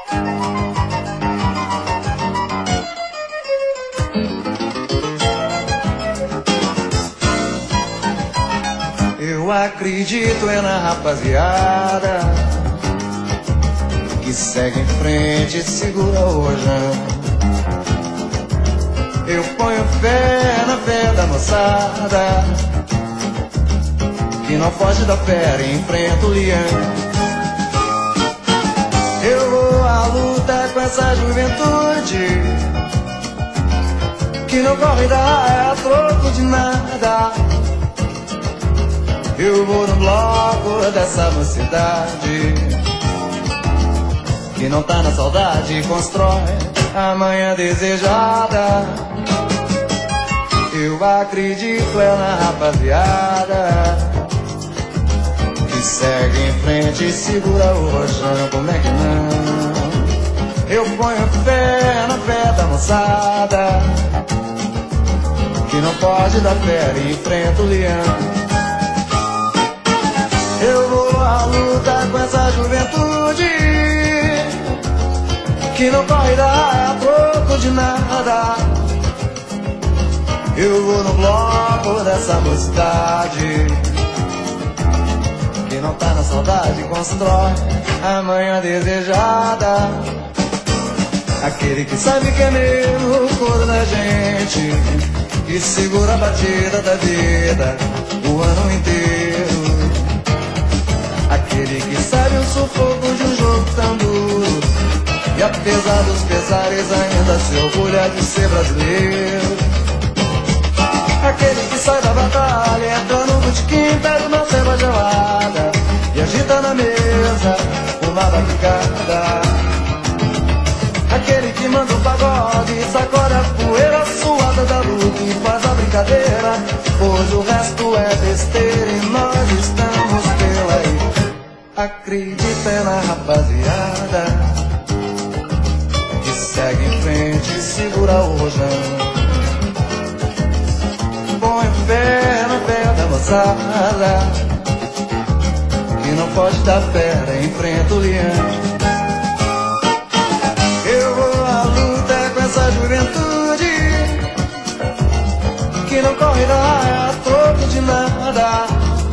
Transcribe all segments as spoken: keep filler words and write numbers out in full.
Eu acredito é na rapaziada que segue em frente e segura o rojão. Eu ponho fé na fé da moçada que não foge da fera e enfrenta o leão. Eu vou à luta com essa juventude que não corre da raia a troco de nada. Eu vou no bloco dessa mocidade que não tá na saudade e constrói a manhã desejada. Eu acredito é na rapaziada que segue em frente e segura o rojão. Como é que não? Eu ponho fé na fé da moçada que não pode dar fé e enfrenta o leão. Eu vou à luta com essa juventude que não corre da raia a troco de nada. Eu vou no bloco dessa mocidade que não tá na saudade e constrói a manhã desejada. Aquele que sabe que é mesmo o coro da gente, que segura a batida da vida o ano inteiro. Aquele que sabe o sufoco de um jogo tão duro e apesar dos pesares ainda se orgulha de ser brasileiro. Aquele que sai da batalha, entra no botequim, pega uma ceva gelada e agita na mesa uma batucada. Aquele que manda um pagode e sacode a poeira suada da luta e faz a brincadeira, pois o resto é besteira e nós estamos pela aí. Acredita na rapaziada que segue em frente e segura o rojão. Põe fé na fé da moçada que não pode dar fé, enfrenta o leão. Eu vou à luta com essa juventude que não corre da raia a troco de nada.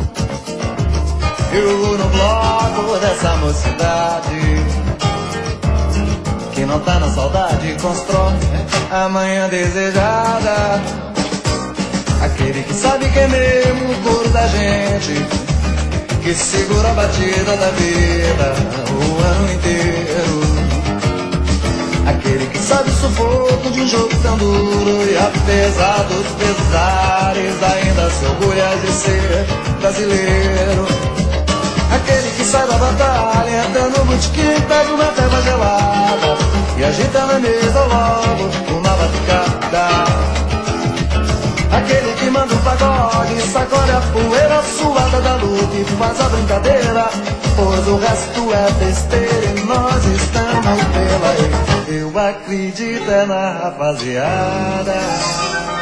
Eu vou no bloco dessa mocidade que não tá na saudade e constrói a manhã desejada. Aquele que sabe que é mesmo o coro da gente, que segura a batida da vida o ano inteiro. Aquele que sabe o sufoco de um jogo tão duro e apesar dos pesares ainda se orgulha de ser brasileiro. Aquele que sai da batalha, entra no botequim, pega uma ceva gelada e agita na mesa logo uma batucada. Aquele que manda um pagode, sacode a poeira suada da luta e faz a brincadeira, pois o resto é besteira e nós estamos pela aí. Eu acredito é na rapaziada